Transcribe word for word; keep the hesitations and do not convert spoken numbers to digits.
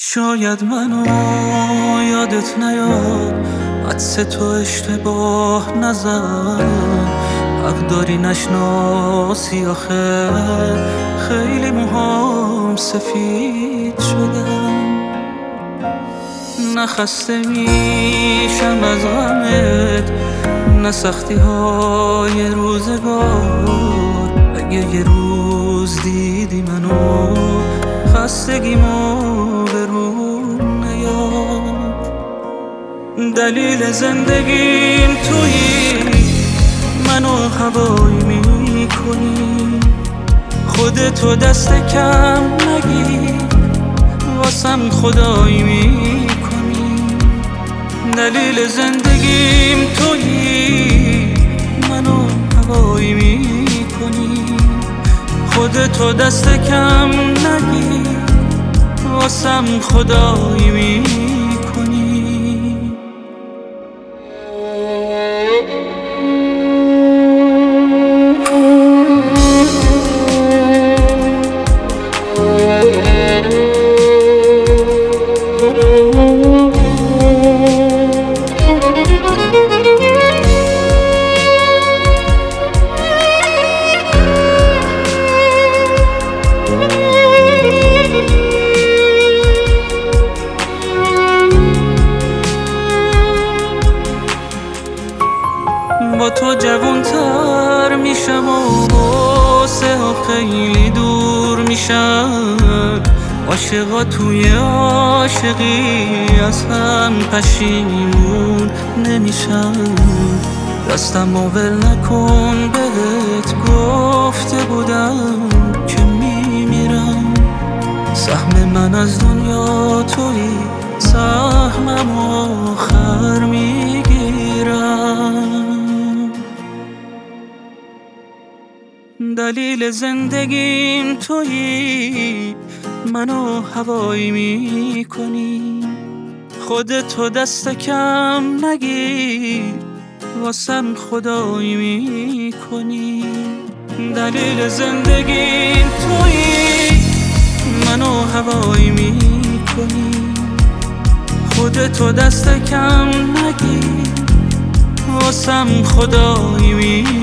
شاید منو یادت نیاد، عدس تو اشتباه نزن، حق داری نشناسی آخه خیلی موهام سفید شدن. نخسته میشم از غمت، نه سختی های روزگار. اگه یه روز دیدی منو خستگیمو به روم نیاد. دلیل زندگیم تویی، منو هوایی میکنی، خودتو دست کم نگیر، واسم خدایی میکنی. دلیل زندگیم تویی، منو هوایی میکنی، خودتو دست کم نگیر، واسم خدایی میکنی. با تو جوان‌تر میشم و باسه ها خیلی دور میشم. عاشقا توی عاشقی از هم پشیمون نمیشم. دستم ول نکن، بهت گفته بودم که میمیرم. سهم من از دنیا توی، سهمم آخر میگیرم. دلیل زندگیم تویی، منو هوایی میکنی، خودتو دست کم نگیر، واسم خدایی میکنی. دلیل زندگیم تویی، منو هوایی میکنی، خودتو دست کم نگیر، واسم خدایی میکنی.